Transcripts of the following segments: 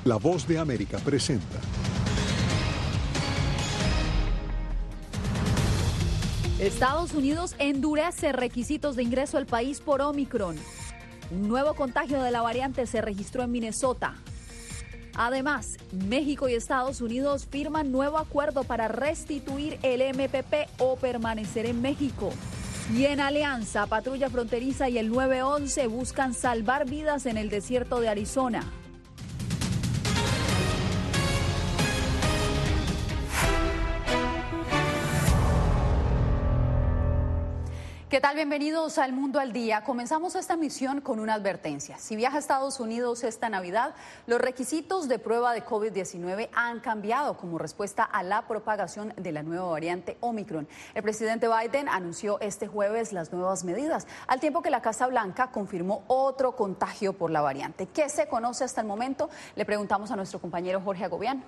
La Voz de América presenta. Estados Unidos endurece requisitos de ingreso al país por Omicron. Un nuevo contagio de la variante se registró en Minnesota. Además, México y Estados Unidos firman nuevo acuerdo para restituir el MPP o permanecer en México. Y en alianza, Patrulla Fronteriza y el 911 buscan salvar vidas en el desierto de Arizona. ¿Qué tal? Bienvenidos al Mundo al Día. Comenzamos esta emisión con una advertencia. Si viaja a Estados Unidos esta Navidad, los requisitos de prueba de COVID-19 han cambiado como respuesta a la propagación de la nueva variante Omicron. El presidente Biden anunció este jueves las nuevas medidas, al tiempo que la Casa Blanca confirmó otro contagio por la variante. ¿Qué se conoce hasta el momento? Le preguntamos a nuestro compañero Jorge Agobián.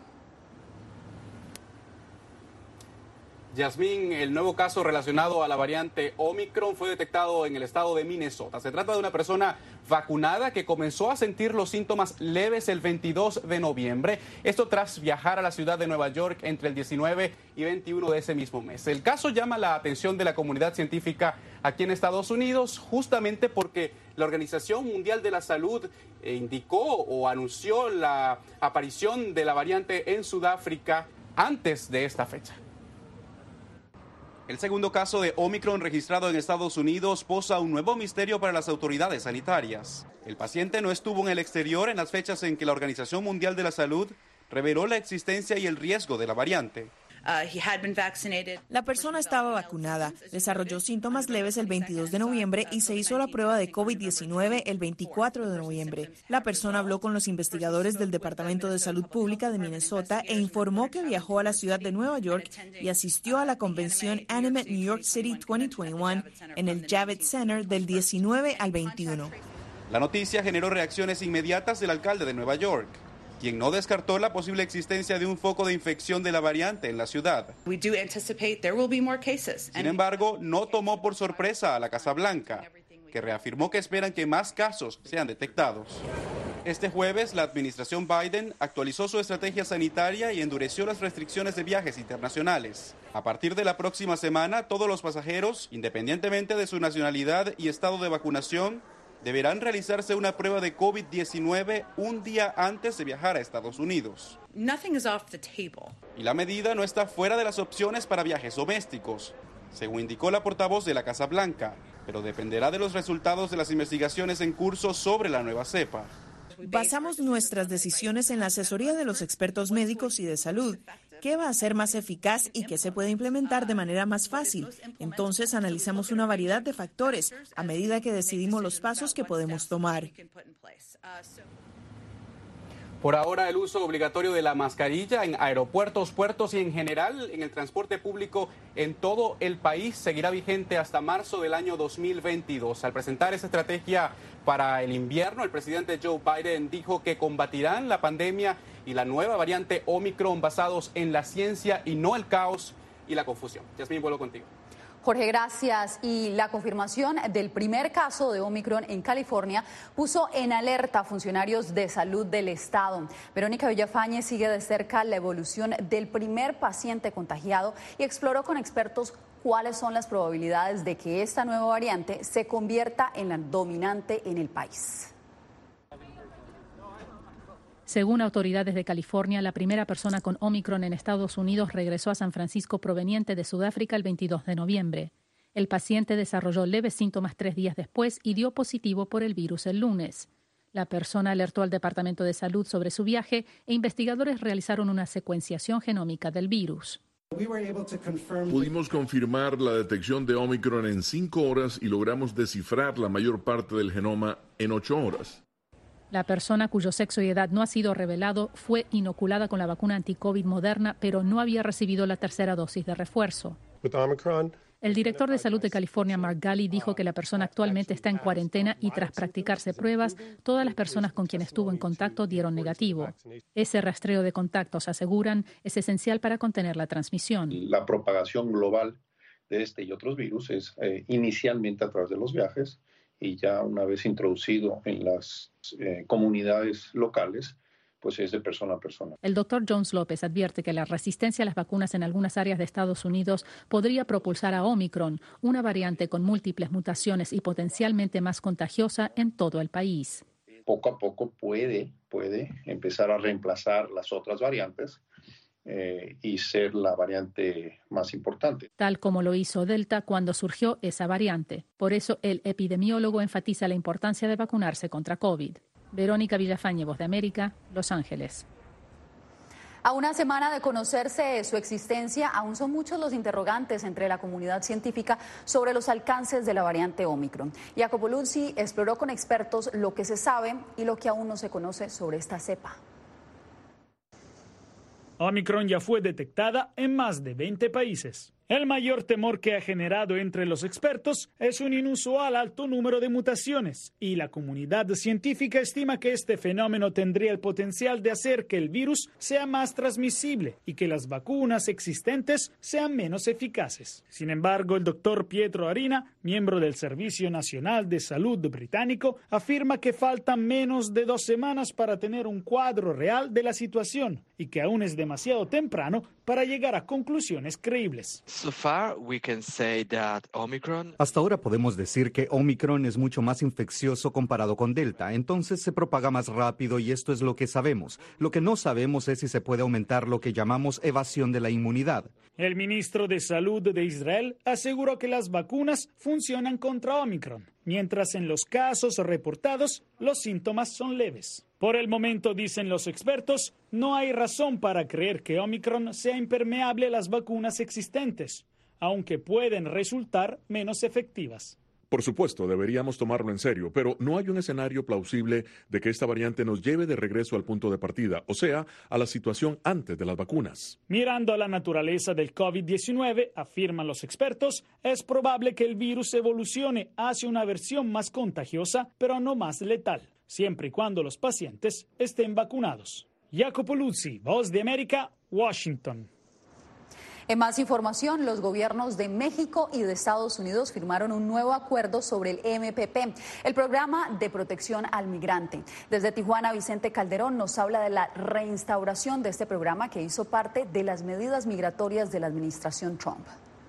Yasmín, el nuevo caso relacionado a la variante Omicron fue detectado en el estado de Minnesota. Se trata de una persona vacunada que comenzó a sentir los síntomas leves el 22 de noviembre. Esto tras viajar a la ciudad de Nueva York entre el 19 y 21 de ese mismo mes. El caso llama la atención de la comunidad científica aquí en Estados Unidos, justamente porque la Organización Mundial de la Salud indicó o anunció la aparición de la variante en Sudáfrica antes de esta fecha. El segundo caso de Omicron registrado en Estados Unidos posa un nuevo misterio para las autoridades sanitarias. El paciente no estuvo en el exterior en las fechas en que la Organización Mundial de la Salud reveló la existencia y el riesgo de la variante. La persona estaba vacunada, desarrolló síntomas leves el 22 de noviembre y se hizo la prueba de COVID-19 el 24 de noviembre. La persona habló con los investigadores del Departamento de Salud Pública de Minnesota e informó que viajó a la ciudad de Nueva York y asistió a la convención Animate New York City 2021 en el Javits Center del 19 al 21. La noticia generó reacciones inmediatas del alcalde de Nueva York, quien no descartó la posible existencia de un foco de infección de la variante en la ciudad. Sin embargo, no tomó por sorpresa a la Casa Blanca, que reafirmó que esperan que más casos sean detectados. Este jueves, la administración Biden actualizó su estrategia sanitaria y endureció las restricciones de viajes internacionales. A partir de la próxima semana, todos los pasajeros, independientemente de su nacionalidad y estado de vacunación, deberán realizarse una prueba de COVID-19 un día antes de viajar a Estados Unidos. Y la medida no está fuera de las opciones para viajes domésticos, según indicó la portavoz de la Casa Blanca, pero dependerá de los resultados de las investigaciones en curso sobre la nueva cepa. Basamos nuestras decisiones en la asesoría de los expertos médicos y de salud. ¿Qué va a ser más eficaz y qué se puede implementar de manera más fácil? Entonces analizamos una variedad de factores a medida que decidimos los pasos que podemos tomar. Por ahora, el uso obligatorio de la mascarilla en aeropuertos, puertos y en general en el transporte público en todo el país seguirá vigente hasta marzo del año 2022. Al presentar esa estrategia para el invierno, el presidente Joe Biden dijo que combatirán la pandemia y la nueva variante Omicron basados en la ciencia y no el caos y la confusión. Yasmín, vuelvo contigo. Jorge, gracias. Y la confirmación del primer caso de Omicron en California puso en alerta a funcionarios de salud del estado. Verónica Villafañe sigue de cerca la evolución del primer paciente contagiado y exploró con expertos cuáles son las probabilidades de que esta nueva variante se convierta en la dominante en el país. Según autoridades de California, la primera persona con Omicron en Estados Unidos regresó a San Francisco proveniente de Sudáfrica el 22 de noviembre. El paciente desarrolló leves síntomas 3 días después y dio positivo por el virus el lunes. La persona alertó al Departamento de Salud sobre su viaje e investigadores realizaron una secuenciación genómica del virus. Pudimos confirmar la detección de Omicron en 5 horas y logramos descifrar la mayor parte del genoma en 8 horas. La persona cuyo sexo y edad no ha sido revelado fue inoculada con la vacuna anti-COVID Moderna, pero no había recibido la tercera dosis de refuerzo. El director de salud de California, Mark Ghaly, dijo que la persona actualmente está en cuarentena y tras practicarse pruebas, todas las personas con quienes estuvo en contacto dieron negativo. Ese rastreo de contactos, aseguran, es esencial para contener la transmisión. La propagación global de este y otros virus es inicialmente a través de los viajes y ya una vez introducido en las comunidades locales, pues es de persona a persona. El doctor Jones López advierte que la resistencia a las vacunas en algunas áreas de Estados Unidos podría propulsar a Omicron, una variante con múltiples mutaciones y potencialmente más contagiosa en todo el país. Poco a poco puede empezar a reemplazar las otras variantes y ser la variante más importante. Tal como lo hizo Delta cuando surgió esa variante. Por eso el epidemiólogo enfatiza la importancia de vacunarse contra COVID. Verónica Villafañe, Voz de América, Los Ángeles. A una semana de conocerse su existencia, aún son muchos los interrogantes entre la comunidad científica sobre los alcances de la variante Omicron. Jacopo Luzzi exploró con expertos lo que se sabe y lo que aún no se conoce sobre esta cepa. Omicron ya fue detectada en más de 20 países. El mayor temor que ha generado entre los expertos es un inusual alto número de mutaciones y la comunidad científica estima que este fenómeno tendría el potencial de hacer que el virus sea más transmisible y que las vacunas existentes sean menos eficaces. Sin embargo, el doctor Pietro Arina, miembro del Servicio Nacional de Salud británico, afirma que faltan menos de 2 semanas para tener un cuadro real de la situación y que aún es demasiado temprano para llegar a conclusiones creíbles. Hasta ahora podemos decir que Omicron es mucho más infeccioso comparado con Delta, entonces se propaga más rápido y esto es lo que sabemos. Lo que no sabemos es si se puede aumentar lo que llamamos evasión de la inmunidad. El ministro de Salud de Israel aseguró que las vacunas funcionan contra Omicron, mientras en los casos reportados los síntomas son leves. Por el momento, dicen los expertos, no hay razón para creer que Omicron sea impermeable a las vacunas existentes, aunque pueden resultar menos efectivas. Por supuesto, deberíamos tomarlo en serio, pero no hay un escenario plausible de que esta variante nos lleve de regreso al punto de partida, o sea, a la situación antes de las vacunas. Mirando a la naturaleza del COVID-19, afirman los expertos, es probable que el virus evolucione hacia una versión más contagiosa, pero no más letal, siempre y cuando los pacientes estén vacunados. Jacopo Luzzi, Voz de América, Washington. En más información, los gobiernos de México y de Estados Unidos firmaron un nuevo acuerdo sobre el MPP, el Programa de Protección al Migrante. Desde Tijuana, Vicente Calderón nos habla de la reinstauración de este programa que hizo parte de las medidas migratorias de la administración Trump.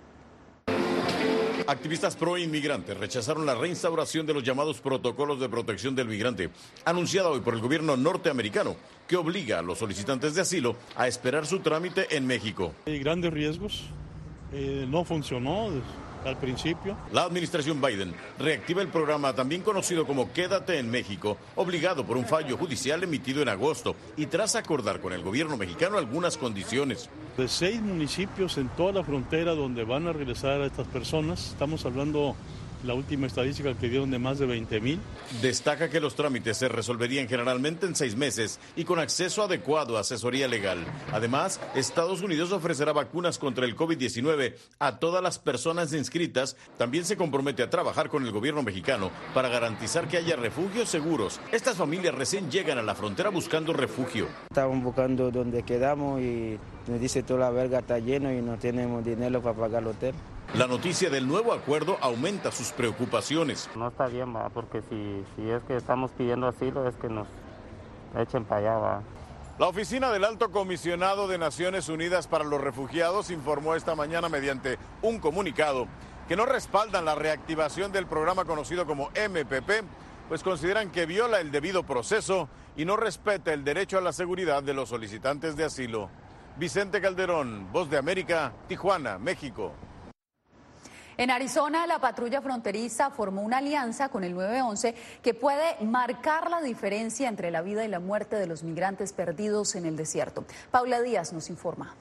Activistas pro-inmigrantes rechazaron la reinstauración de los llamados protocolos de protección del migrante, anunciada hoy por el gobierno norteamericano, que obliga a los solicitantes de asilo a esperar su trámite en México. Hay grandes riesgos, no funcionó al principio. La administración Biden reactiva el programa también conocido como Quédate en México, obligado por un fallo judicial emitido en agosto y tras acordar con el gobierno mexicano algunas condiciones. De 6 municipios en toda la frontera donde van a regresar a estas personas, estamos hablando, la última estadística que dieron, de más de 20,000. Destaca que los trámites se resolverían generalmente en 6 meses y con acceso adecuado a asesoría legal. Además, Estados Unidos ofrecerá vacunas contra el COVID-19 a todas las personas inscritas. También se compromete a trabajar con el gobierno mexicano para garantizar que haya refugios seguros. Estas familias recién llegan a la frontera buscando refugio. Estaban buscando donde quedamos y nos dice toda la verga está lleno y no tenemos dinero para pagar el hotel. La noticia del nuevo acuerdo aumenta sus preocupaciones. No está bien, va, porque si es que estamos pidiendo asilo, es que nos echen para allá, va. La oficina del Alto Comisionado de Naciones Unidas para los Refugiados informó esta mañana mediante un comunicado que no respaldan la reactivación del programa conocido como MPP, pues consideran que viola el debido proceso y no respeta el derecho a la seguridad de los solicitantes de asilo. Vicente Calderón, Voz de América, Tijuana, México. En Arizona, la patrulla fronteriza formó una alianza con el 911 que puede marcar la diferencia entre la vida y la muerte de los migrantes perdidos en el desierto. Paula Díaz nos informa.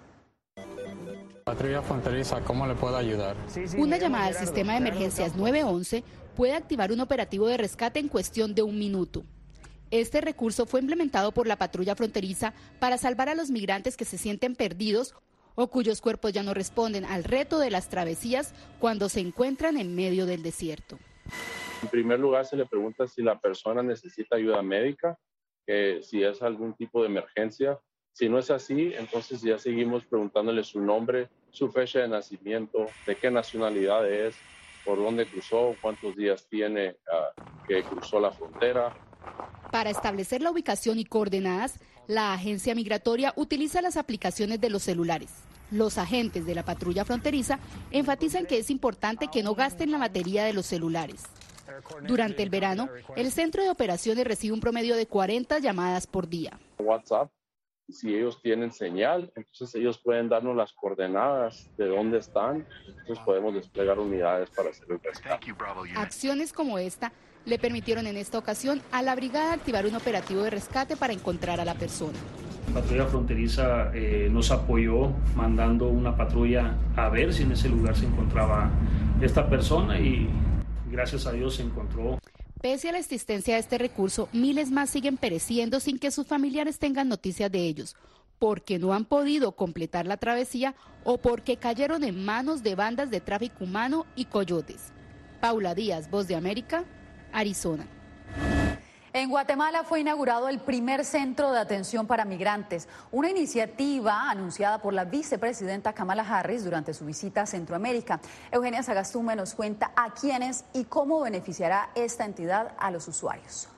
Patrulla fronteriza, ¿cómo le puedo ayudar? Una llamada al sistema de emergencias 911 puede activar un operativo de rescate en cuestión de 1 minuto. Este recurso fue implementado por la patrulla fronteriza para salvar a los migrantes que se sienten perdidos o cuyos cuerpos ya no responden al reto de las travesías cuando se encuentran en medio del desierto. En primer lugar, se le pregunta si la persona necesita ayuda médica, si es algún tipo de emergencia. Si no es así, entonces ya seguimos preguntándole su nombre, su fecha de nacimiento, de qué nacionalidad es, por dónde cruzó, cuántos días tiene que cruzó la frontera. Para establecer la ubicación y coordenadas, la agencia migratoria utiliza las aplicaciones de los celulares. Los agentes de la patrulla fronteriza enfatizan que es importante que no gasten la batería de los celulares. Durante el verano, el centro de operaciones recibe un promedio de 40 llamadas por día. WhatsApp, si ellos tienen señal, entonces ellos pueden darnos las coordenadas de dónde están, entonces podemos desplegar unidades para hacer el rescate. Acciones como esta le permitieron en esta ocasión a la brigada activar un operativo de rescate para encontrar a la persona. La patrulla fronteriza nos apoyó mandando una patrulla a ver si en ese lugar se encontraba esta persona y gracias a Dios se encontró. Pese a la existencia de este recurso, miles más siguen pereciendo sin que sus familiares tengan noticias de ellos, porque no han podido completar la travesía o porque cayeron en manos de bandas de tráfico humano y coyotes. Paula Díaz, Voz de América, Arizona. En Guatemala fue inaugurado el primer centro de atención para migrantes, una iniciativa anunciada por la vicepresidenta Kamala Harris durante su visita a Centroamérica. Eugenia Sagastume nos cuenta a quiénes y cómo beneficiará esta entidad a los usuarios.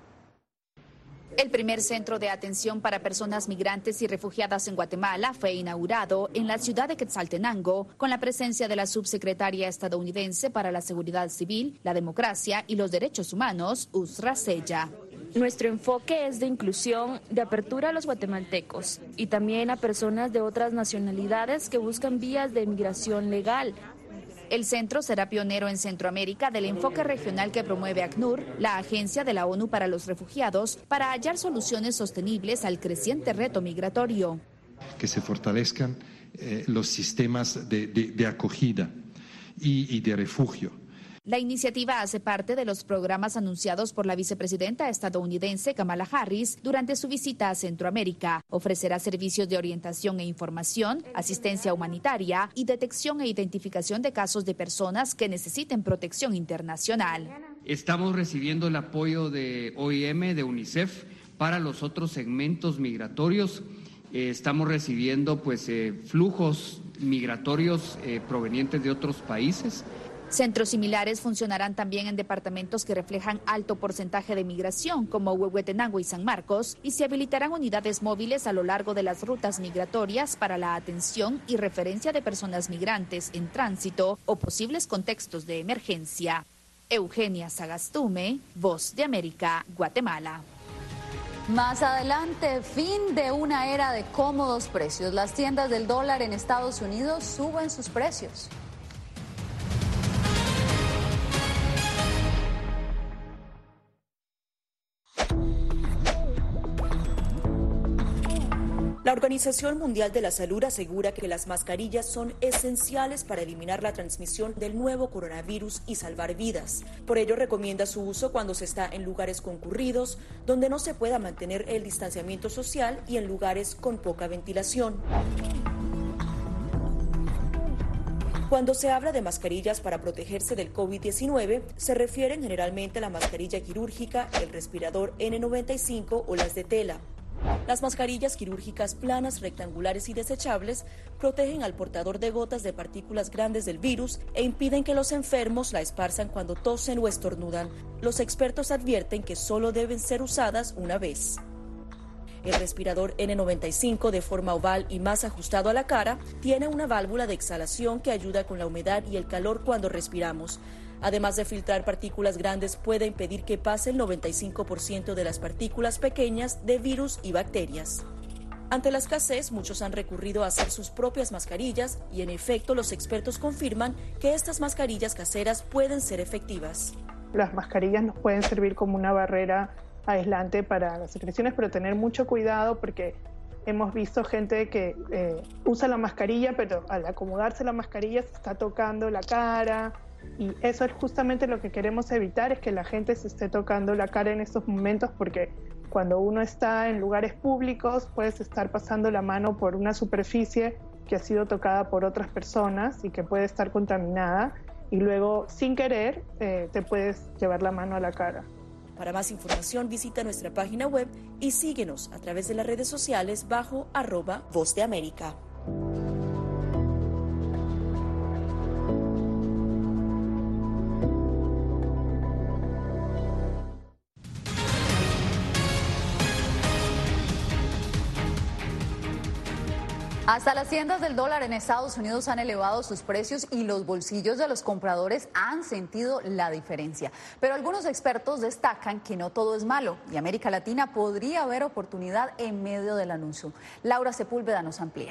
El primer centro de atención para personas migrantes y refugiadas en Guatemala fue inaugurado en la ciudad de Quetzaltenango con la presencia de la subsecretaria estadounidense para la Seguridad Civil, la Democracia y los Derechos Humanos, Usra Sella. Nuestro enfoque es de inclusión, de apertura a los guatemaltecos y también a personas de otras nacionalidades que buscan vías de migración legal. El centro será pionero en Centroamérica del enfoque regional que promueve ACNUR, la Agencia de la ONU para los Refugiados, para hallar soluciones sostenibles al creciente reto migratorio. Que se fortalezcan los sistemas de acogida y de refugio. La iniciativa hace parte de los programas anunciados por la vicepresidenta estadounidense Kamala Harris durante su visita a Centroamérica. Ofrecerá servicios de orientación e información, asistencia humanitaria y detección e identificación de casos de personas que necesiten protección internacional. Estamos recibiendo el apoyo de OIM, de UNICEF, para los otros segmentos migratorios. Estamos recibiendo flujos migratorios provenientes de otros países. Centros similares funcionarán también en departamentos que reflejan alto porcentaje de migración, como Huehuetenango y San Marcos, y se habilitarán unidades móviles a lo largo de las rutas migratorias para la atención y referencia de personas migrantes en tránsito o posibles contextos de emergencia. Eugenia Sagastume, Voz de América, Guatemala. Más adelante, fin de una era de cómodos precios. Las tiendas del dólar en Estados Unidos suben sus precios. La Organización Mundial de la Salud asegura que las mascarillas son esenciales para eliminar la transmisión del nuevo coronavirus y salvar vidas. Por ello, recomienda su uso cuando se está en lugares concurridos, donde no se pueda mantener el distanciamiento social y en lugares con poca ventilación. Cuando se habla de mascarillas para protegerse del COVID-19, se refieren generalmente a la mascarilla quirúrgica, el respirador N95 o las de tela. Las mascarillas quirúrgicas planas, rectangulares y desechables protegen al portador de gotas de partículas grandes del virus e impiden que los enfermos la esparzan cuando tosen o estornudan. Los expertos advierten que solo deben ser usadas una vez. El respirador N95, de forma oval y más ajustado a la cara, tiene una válvula de exhalación que ayuda con la humedad y el calor cuando respiramos. Además de filtrar partículas grandes, puede impedir que pase el 95% de las partículas pequeñas de virus y bacterias. Ante la escasez, muchos han recurrido a hacer sus propias mascarillas y, en efecto, los expertos confirman que estas mascarillas caseras pueden ser efectivas. Las mascarillas nos pueden servir como una barrera aislante para las secreciones, pero tener mucho cuidado porque hemos visto gente que usa la mascarilla, pero al acomodarse la mascarilla se está tocando la cara. Y eso es justamente lo que queremos evitar, es que la gente se esté tocando la cara en estos momentos, porque cuando uno está en lugares públicos puedes estar pasando la mano por una superficie que ha sido tocada por otras personas y que puede estar contaminada y luego sin querer te puedes llevar la mano a la cara. Para más información visita nuestra página web y síguenos a través de las redes sociales bajo @Voz de América. Hasta las tiendas del dólar en Estados Unidos han elevado sus precios y los bolsillos de los compradores han sentido la diferencia. Pero algunos expertos destacan que no todo es malo y América Latina podría haber oportunidad en medio del anuncio. Laura Sepúlveda nos amplía.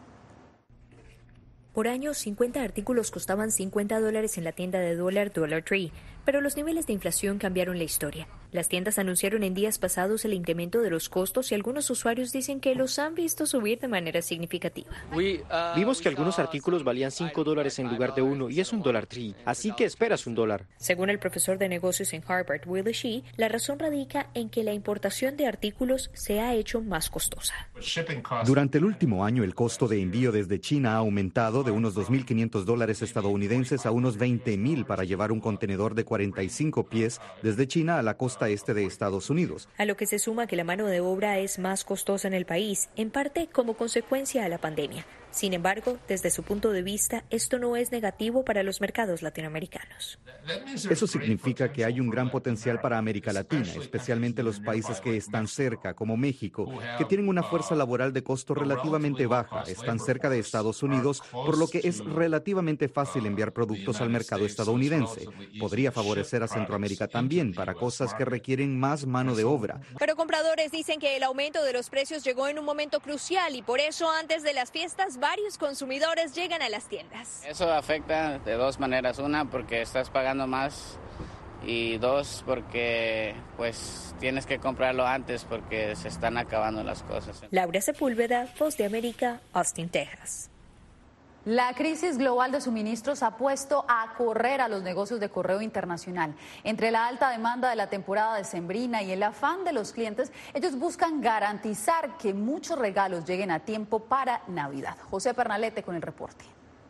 Por años, 50 artículos costaban $50 en la tienda de dólar Dollar Tree, pero los niveles de inflación cambiaron la historia. Las tiendas anunciaron en días pasados el incremento de los costos y algunos usuarios dicen que los han visto subir de manera significativa. Vimos que algunos artículos valían $5 en lugar de $1 y es un Dollar Tree, así que esperas $1. Según el profesor de negocios en Harvard, Willie Shih, la razón radica en que la importación de artículos se ha hecho más costosa. Durante el último año, el costo de envío desde China ha aumentado de unos $2.500 estadounidenses a unos $20,000 para llevar un contenedor de 45 pies desde China a la costa este de Estados Unidos. A lo que se suma que la mano de obra es más costosa en el país, en parte como consecuencia de la pandemia. Sin embargo, desde su punto de vista, esto no es negativo para los mercados latinoamericanos. Eso significa que hay un gran potencial para América Latina, especialmente los países que están cerca, como México, que tienen una fuerza laboral de costo relativamente baja, están cerca de Estados Unidos, por lo que es relativamente fácil enviar productos al mercado estadounidense. Podría favorecer a Centroamérica también para cosas que requieren más mano de obra. Pero compradores dicen que el aumento de los precios llegó en un momento crucial y por eso antes de las fiestas varios consumidores llegan a las tiendas. Eso afecta de dos maneras. Una, porque estás pagando más y dos, porque pues tienes que comprarlo antes porque se están acabando las cosas. Laura Sepúlveda, Voz de América, Austin, Texas. La crisis global de suministros ha puesto a correr a los negocios de correo internacional. Entre la alta demanda de la temporada decembrina y el afán de los clientes, ellos buscan garantizar que muchos regalos lleguen a tiempo para Navidad. José Pernalete con el reporte.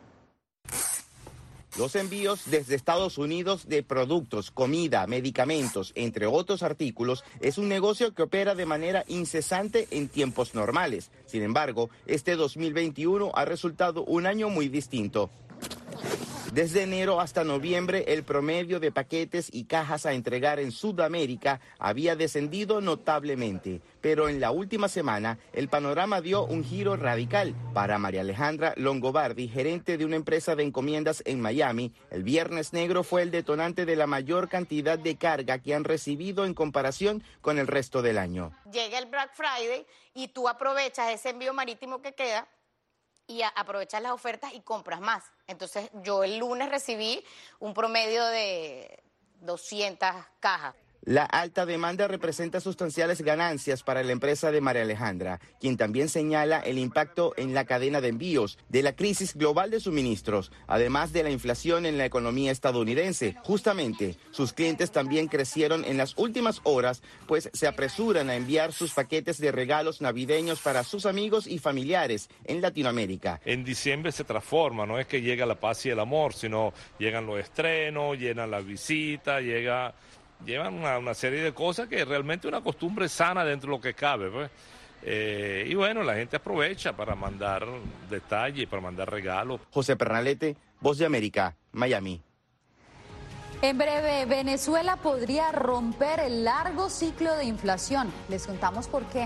Los envíos desde Estados Unidos de productos, comida, medicamentos, entre otros artículos, es un negocio que opera de manera incesante en tiempos normales. Sin embargo, este 2021 ha resultado un año muy distinto. Desde enero hasta noviembre, el promedio de paquetes y cajas a entregar en Sudamérica había descendido notablemente. Pero en la última semana, el panorama dio un giro radical. Para María Alejandra Longobardi, gerente de una empresa de encomiendas en Miami, el Viernes Negro fue el detonante de la mayor cantidad de carga que han recibido en comparación con el resto del año. Llega el Black Friday y tú aprovechas ese envío marítimo que queda y aprovechas las ofertas y compras más. Entonces, yo el lunes recibí un promedio de 200 cajas. La alta demanda representa sustanciales ganancias para la empresa de María Alejandra, quien también señala el impacto en la cadena de envíos de la crisis global de suministros, además de la inflación en la economía estadounidense. Justamente, sus clientes también crecieron en las últimas horas, pues se apresuran a enviar sus paquetes de regalos navideños para sus amigos y familiares en Latinoamérica. En diciembre se transforma, no es que llega la paz y el amor, sino llegan los estrenos, llegan las visitas, llevan una serie de cosas que realmente es una costumbre sana dentro de lo que cabe, pues. Y bueno, la gente aprovecha para mandar detalles, para mandar regalos. José Pernalete, Voz de América, Miami. En breve, Venezuela podría romper el largo ciclo de inflación. Les contamos por qué.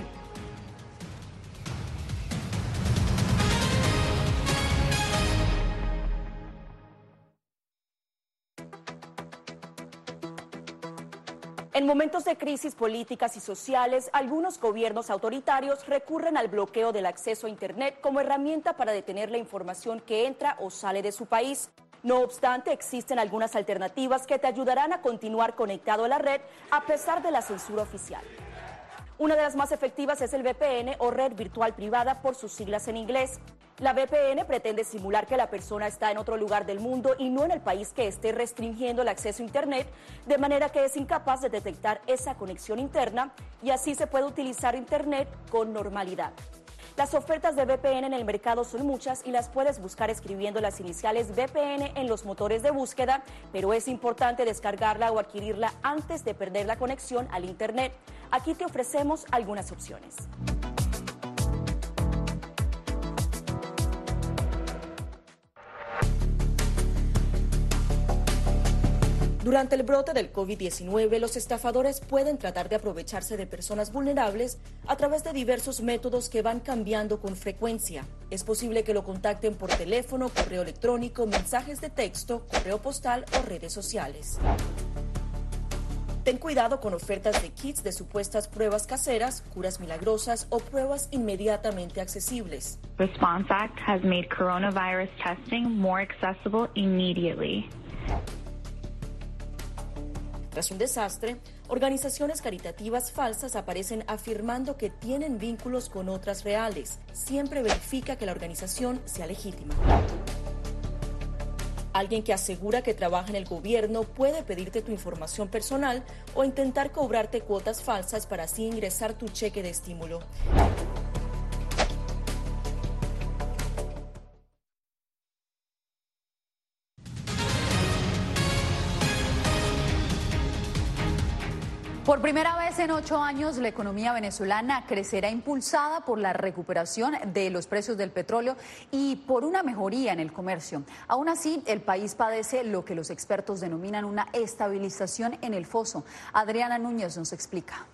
En momentos de crisis políticas y sociales, algunos gobiernos autoritarios recurren al bloqueo del acceso a Internet como herramienta para detener la información que entra o sale de su país. No obstante, existen algunas alternativas que te ayudarán a continuar conectado a la red a pesar de la censura oficial. Una de las más efectivas es el VPN o red virtual privada por sus siglas en inglés. La VPN pretende simular que la persona está en otro lugar del mundo y no en el país que esté restringiendo el acceso a Internet, de manera que es incapaz de detectar esa conexión interna y así se puede utilizar Internet con normalidad. Las ofertas de VPN en el mercado son muchas y las puedes buscar escribiendo las iniciales VPN en los motores de búsqueda, pero es importante descargarla o adquirirla antes de perder la conexión al Internet. Aquí te ofrecemos algunas opciones. Durante el brote del COVID-19, los estafadores pueden tratar de aprovecharse de personas vulnerables a través de diversos métodos que van cambiando con frecuencia. Es posible que lo contacten por teléfono, correo electrónico, mensajes de texto, correo postal o redes sociales. Ten cuidado con ofertas de kits de supuestas pruebas caseras, curas milagrosas o pruebas inmediatamente accesibles. Response Act has made coronavirus testing more accessible immediately. Tras un desastre, organizaciones caritativas falsas aparecen afirmando que tienen vínculos con otras reales. Siempre verifica que la organización sea legítima. Alguien que asegura que trabaja en el gobierno puede pedirte tu información personal o intentar cobrarte cuotas falsas para así ingresar tu cheque de estímulo. Por primera vez en 8 años, la economía venezolana crecerá impulsada por la recuperación de los precios del petróleo y por una mejoría en el comercio. Aún así, el país padece lo que los expertos denominan una estabilización en el foso. Adriana Núñez nos explica.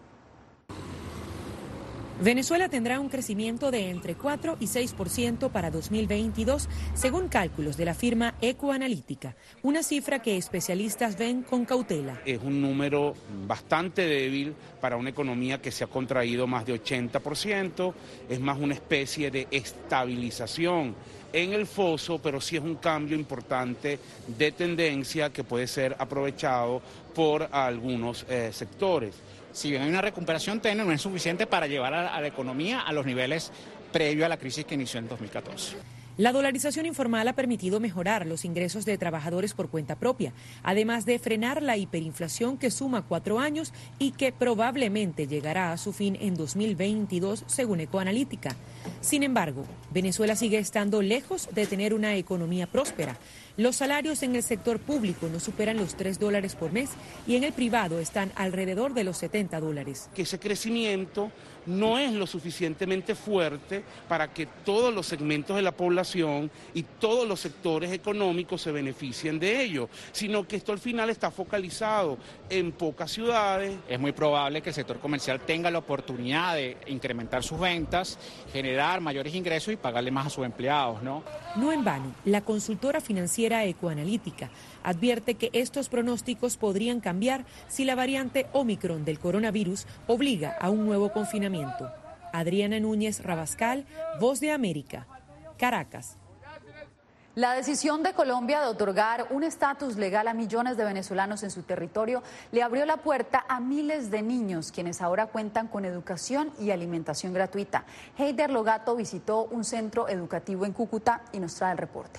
Venezuela tendrá un crecimiento de entre 4 y 6% para 2022, según cálculos de la firma Ecoanalítica, una cifra que especialistas ven con cautela. Es un número bastante débil para una economía que se ha contraído más de 80%, es más una especie de estabilización en el foso, pero sí es un cambio importante de tendencia que puede ser aprovechado por algunos sectores. Si bien hay una recuperación tenue, no es suficiente para llevar a la economía a los niveles previos a la crisis que inició en 2014. La dolarización informal ha permitido mejorar los ingresos de trabajadores por cuenta propia, además de frenar la hiperinflación que suma 4 años y que probablemente llegará a su fin en 2022, según Ecoanalítica. Sin embargo, Venezuela sigue estando lejos de tener una economía próspera. Los salarios en el sector público no superan los $3 por mes y en el privado están alrededor de los $70. Que ese crecimiento no es lo suficientemente fuerte para que todos los segmentos de la población y todos los sectores económicos se beneficien de ello, sino que esto al final está focalizado en pocas ciudades. Es muy probable que el sector comercial tenga la oportunidad de incrementar sus ventas, generar mayores ingresos y pagarle más a sus empleados, ¿no? No en vano, la consultora financiera Ecoanalítica advierte que estos pronósticos podrían cambiar si la variante Omicron del coronavirus obliga a un nuevo confinamiento. Adriana Núñez Rabascal, Voz de América, Caracas. La decisión de Colombia de otorgar un estatus legal a millones de venezolanos en su territorio le abrió la puerta a miles de niños, quienes ahora cuentan con educación y alimentación gratuita. Heider Logato visitó un centro educativo en Cúcuta y nos trae el reporte.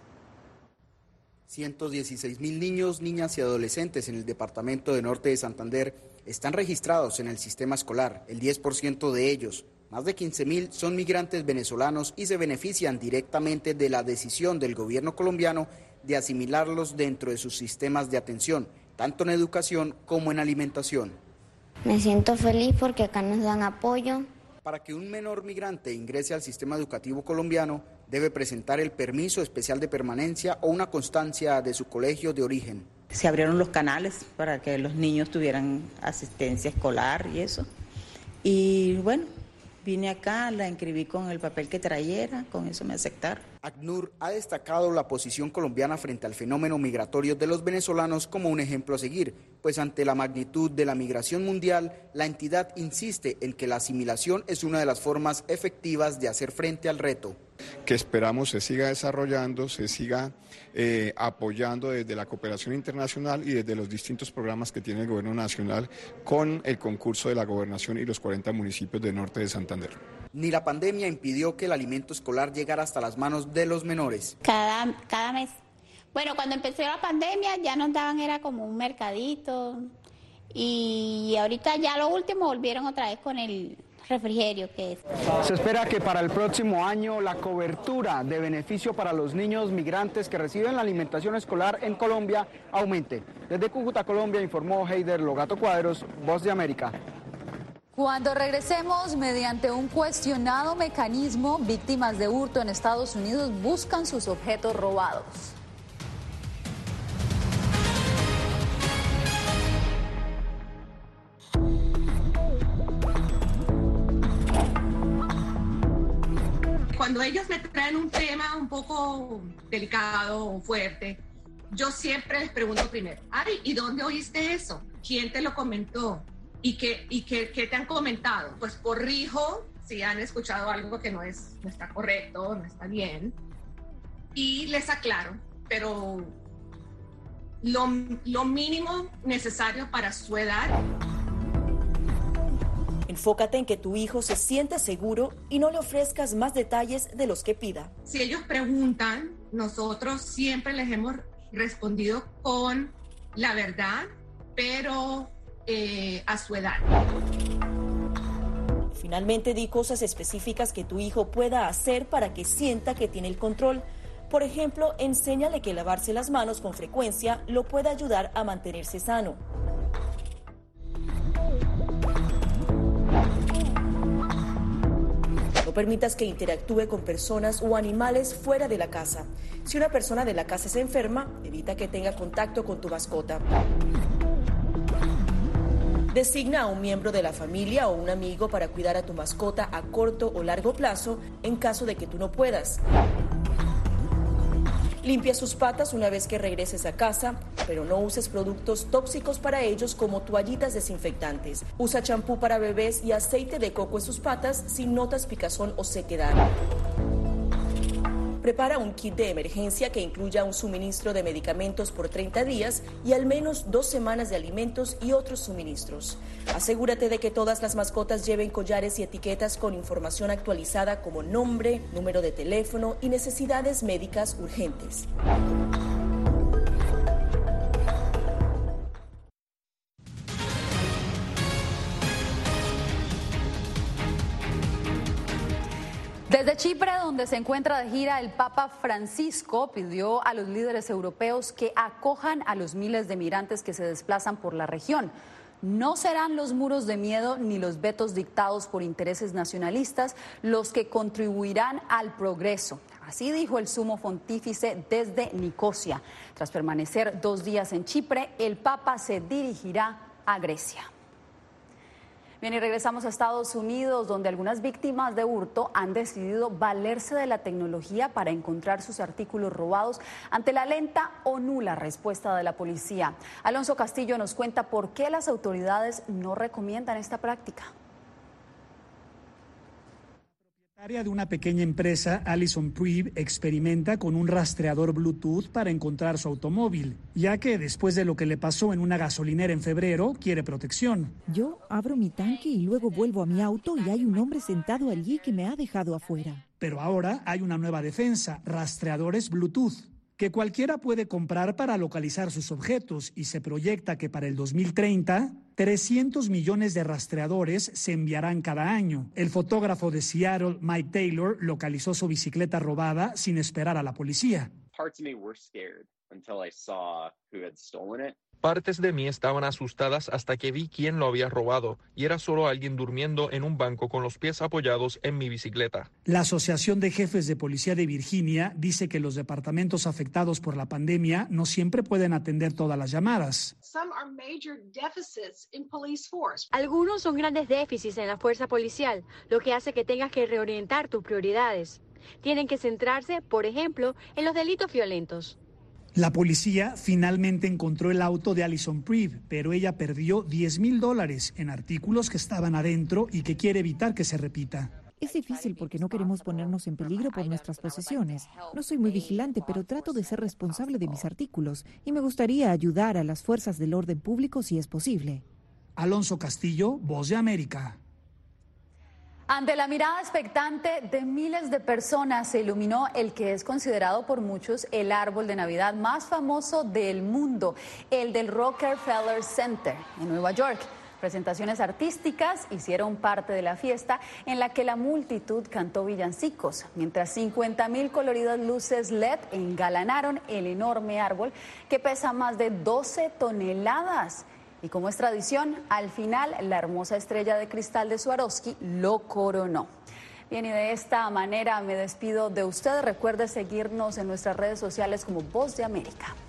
116.000 niños, niñas y adolescentes en el departamento de Norte de Santander están registrados en el sistema escolar. El 10% de ellos, más de 15.000, son migrantes venezolanos y se benefician directamente de la decisión del gobierno colombiano de asimilarlos dentro de sus sistemas de atención, tanto en educación como en alimentación. Me siento feliz porque acá nos dan apoyo. Para que un menor migrante ingrese al sistema educativo colombiano, debe presentar el permiso especial de permanencia o una constancia de su colegio de origen. Se abrieron los canales para que los niños tuvieran asistencia escolar y eso. Y bueno, vine acá, la inscribí con el papel que trayera, con eso me aceptaron. ACNUR ha destacado la posición colombiana frente al fenómeno migratorio de los venezolanos como un ejemplo a seguir, pues ante la magnitud de la migración mundial, la entidad insiste en que la asimilación es una de las formas efectivas de hacer frente al reto. Que esperamos se siga desarrollando, se siga apoyando desde la cooperación internacional y desde los distintos programas que tiene el gobierno nacional con el concurso de la gobernación y los 40 municipios del norte de Santander. Ni la pandemia impidió que el alimento escolar llegara hasta las manos de los menores. Cada mes. Bueno, cuando empezó la pandemia ya nos daban, era como un mercadito, y ahorita ya lo último volvieron otra vez con el refrigerio que es. Se espera que para el próximo año la cobertura de beneficio para los niños migrantes que reciben la alimentación escolar en Colombia aumente. Desde Cúcuta, Colombia, informó Heider Logato Cuadros, Voz de América. Cuando regresemos, mediante un cuestionado mecanismo, víctimas de hurto en Estados Unidos buscan sus objetos robados. cuando ellos me traen un tema un poco delicado o fuerte, yo siempre les pregunto primero, ay, ¿y dónde oíste eso? ¿Quién te lo comentó? ¿Y qué te han comentado? Pues corrijo si han escuchado algo que no está correcto, no está bien, y les aclaro, pero lo mínimo necesario para su edad. Enfócate en que tu hijo se sienta seguro y no le ofrezcas más detalles de los que pida. Si ellos preguntan, nosotros siempre les hemos respondido con la verdad, pero a su edad. Finalmente, di cosas específicas que tu hijo pueda hacer para que sienta que tiene el control. Por ejemplo, enséñale que lavarse las manos con frecuencia lo puede ayudar a mantenerse sano. No permitas que interactúe con personas o animales fuera de la casa. Si una persona de la casa se enferma, evita que tenga contacto con tu mascota. Designa a un miembro de la familia o un amigo para cuidar a tu mascota a corto o largo plazo en caso de que tú no puedas. Limpia sus patas una vez que regreses a casa, pero no uses productos tóxicos para ellos como toallitas desinfectantes. Usa champú para bebés y aceite de coco en sus patas si notas picazón o sequedad. Prepara un kit de emergencia que incluya un suministro de medicamentos por 30 días y al menos 2 semanas de alimentos y otros suministros. Asegúrate de que todas las mascotas lleven collares y etiquetas con información actualizada como nombre, número de teléfono y necesidades médicas urgentes. Desde Chipre, donde se encuentra de gira el Papa Francisco, pidió a los líderes europeos que acojan a los miles de migrantes que se desplazan por la región. No serán los muros de miedo ni los vetos dictados por intereses nacionalistas los que contribuirán al progreso. Así dijo el sumo pontífice desde Nicosia. Tras permanecer 2 días en Chipre, el Papa se dirigirá a Grecia. Bien, y regresamos a Estados Unidos, donde algunas víctimas de hurto han decidido valerse de la tecnología para encontrar sus artículos robados ante la lenta o nula respuesta de la policía. Alonso Castillo nos cuenta por qué las autoridades no recomiendan esta práctica. La propietaria de una pequeña empresa, Alison Prieb, experimenta con un rastreador Bluetooth para encontrar su automóvil, ya que después de lo que le pasó en una gasolinera en febrero, quiere protección. Yo abro mi tanque y luego vuelvo a mi auto y hay un hombre sentado allí que me ha dejado afuera. Pero ahora hay una nueva defensa, rastreadores Bluetooth, que cualquiera puede comprar para localizar sus objetos, y se proyecta que para el 2030, 300 millones de rastreadores se enviarán cada año. El fotógrafo de Seattle, Mike Taylor, localizó su bicicleta robada sin esperar a la policía. Partes de mí estaban asustadas hasta que vi quién lo había robado, y era solo alguien durmiendo en un banco con los pies apoyados en mi bicicleta. La Asociación de Jefes de Policía de Virginia dice que los departamentos afectados por la pandemia no siempre pueden atender todas las llamadas. Algunos son grandes déficits en la fuerza policial, lo que hace que tengas que reorientar tus prioridades. Tienen que centrarse, por ejemplo, en los delitos violentos. La policía finalmente encontró el auto de Alison Prieb, pero ella perdió $10,000 en artículos que estaban adentro y que quiere evitar que se repita. Es difícil porque no queremos ponernos en peligro por nuestras posesiones. No soy muy vigilante, pero trato de ser responsable de mis artículos y me gustaría ayudar a las fuerzas del orden público si es posible. Alonso Castillo, Voz de América. Ante la mirada expectante de miles de personas se iluminó el que es considerado por muchos el árbol de Navidad más famoso del mundo, el del Rockefeller Center en Nueva York. Presentaciones artísticas hicieron parte de la fiesta en la que la multitud cantó villancicos, mientras 50,000 coloridas luces LED engalanaron el enorme árbol que pesa más de 12 toneladas. Y como es tradición, al final la hermosa estrella de cristal de Swarovski lo coronó. Bien, y de esta manera me despido de ustedes. Recuerde seguirnos en nuestras redes sociales como Voz de América.